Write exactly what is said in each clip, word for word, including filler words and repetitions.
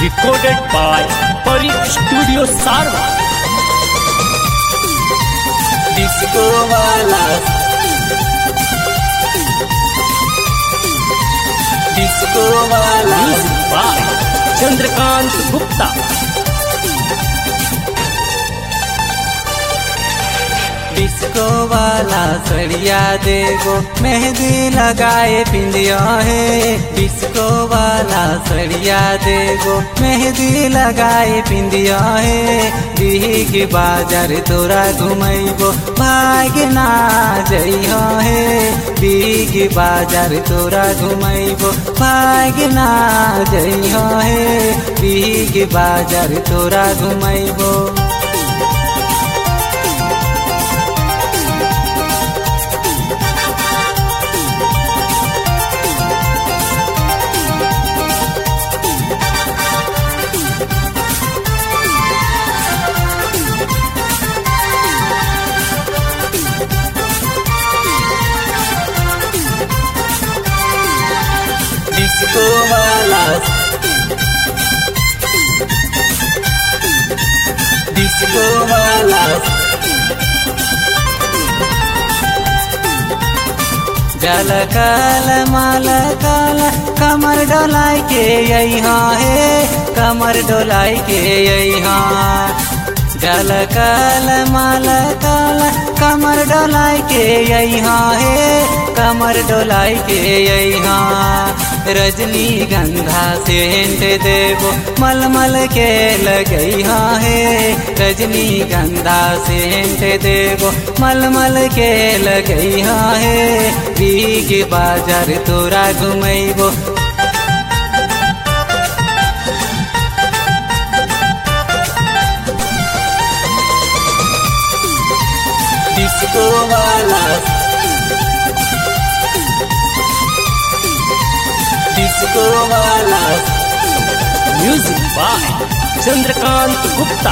recorded by Pari Studio Sarva. Disco wala, disco wala, Music by Chandrakant Gupta. Disco वाला सड़िया देगो मेहंदी लगाए पिंदिया है। डिस्को वाला सड़िया देगो मेहंदी लगाए पिंदिया है। बिही के बाजार तोरा घुमैबो भाग ना जइहा है। बिही के बाजार तोरा घुमैबो भाग ना जइहा है। बिही के बाजार तोरा घुमैबो डिस्को वाला, डिस्को वाला, जल काल माल काल कमर डोलाई के यहाँ है। कमर डोलाई के यहाँ जल काल माल काल कमर डोलाई के यहाँ है। कमर डोलाई के यहाँ रजनी गंधा सेंट देवो मलमल के लगैहा है। रजनी गंधा सेंट देवो मलमल के लगैहा है। बीग बाजार तोरा घुमैबो डिस्को वाला, डिस्को वाला, Music by Chandrakant Gupta.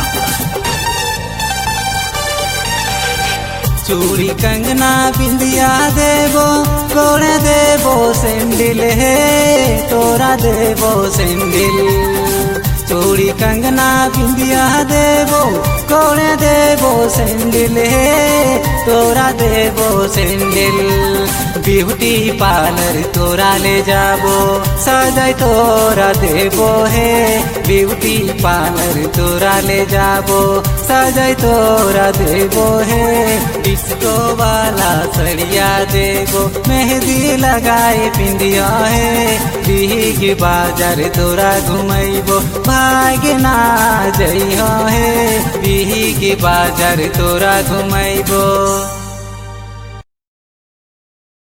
चूड़ी कंगना बिंदिया देवो तोरा देवो सेंडिल है। तोरा देवो सेंडिल चूड़ी कंगना बिंदिया देवो कोने देवो सेंडिल है। तोरा देवो सेंडिल ब्यूटी पार्लर तोरा ले जाबो सजाई तोरा देवो है। ब्यूटी पार्लर तोरा ले जाबो सजाई तोरा देवो है। डिस्को वाला सड़िया देवो मेहंदी लगाए पिंदिया है। बिही बाजार तोरा घुमैबो भाग ना जइहा है। बिही बाजार तोरा घुमैबो।